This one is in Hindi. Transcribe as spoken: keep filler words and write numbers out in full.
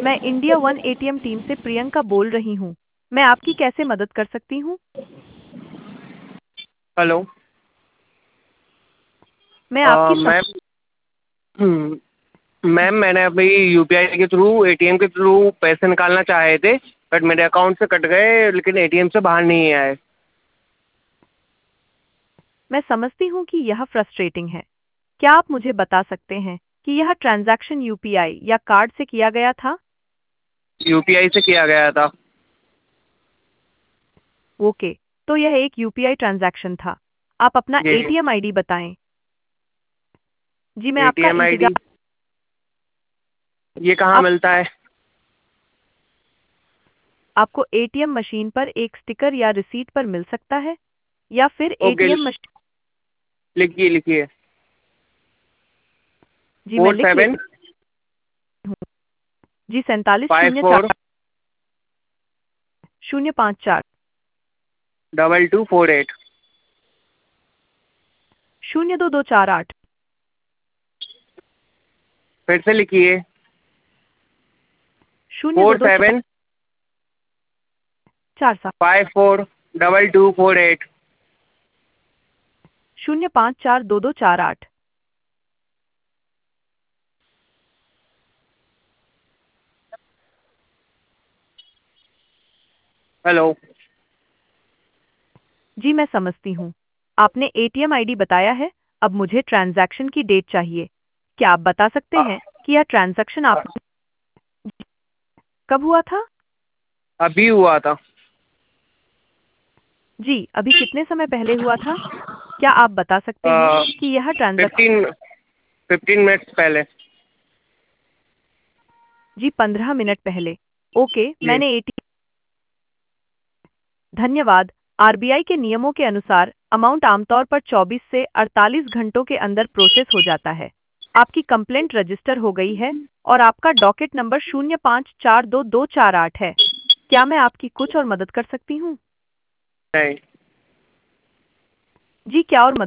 मैं इंडिया वन एटीएम टीम से प्रियंका बोल रही हूँ। मैं आपकी कैसे मदद कर सकती हूँ? हेलो। मैं अ, आपकी सम... मैम। हम्म, मैम मैंने अभी यूपीआई के थ्रू एटीएम के थ्रू पैसे निकालना चाहे थे, बट मेरे अकाउंट से कट गए, लेकिन एटीएम से बाहर नहीं आए। मैं समझती हूँ कि यह फ्रस्ट्रेटिंग है। क्या आप मुझे बता सकते हैं कि यह ट्रांजैक्शन यूपीआई या कार्ड से किया गया था? यूपीआई से किया गया था। ओके, तो यह एक यूपीआई ट्रांजैक्शन था। आप अपना जी। एटीएम आईडी बताएं। जी, मैं आपका एटीएम आईडी इंतजार। ये कहाँ आप मिलता है? आपको एटीएम मशीन पर एक स्टिकर या रिसीट पर मिल सकता है, या फिर ओके, एटीएम मशीन। लिखिए लिखिए। जी, मैं फोर लिख सेवन लेती हूँ। जी, सैंतालीस फाइव शून्य फोर चार शून्य पाँच चार डबल टू फोर एट शून्य दो दो चार आठ फिर से लिखिए। शून्य दो फोर दो चार सेवन चार सात five four double two four eight शून्य पाँच चार दो दो चार आठ। हेलो। जी, मैं समझती हूँ। आपने एटीएम आईडी बताया है। अब मुझे ट्रांजैक्शन की डेट चाहिए। क्या आप बता सकते अ- हैं कि यह ट्रांजैक्शन अ- आपने कब हुआ था? अभी हुआ था। जी, अभी कितने समय पहले हुआ था? क्या आप बता सकते हैं कि यह ट्रांजैक्शन? फिफ्टीन फिफ्टीन मिनट्स पहले। जी, पंद्रह मिनट पहले। ओके, जी। मैंने एटीएम। धन्यवाद। आरबीआई के नियमों के अनुसार अमाउंट आमतौर पर चौबीस से अड़तालीस घंटों के अंदर प्रोसेस हो जाता है। आपकी कंप्लेंट रजिस्टर हो गई है और आपका डॉकेट नंबर शून्य पाँच चार दो दो चार आठ है। क्या मैं आपकी कुछ और मदद कर सकती हूँ? नहीं। जी, क्या और मदद?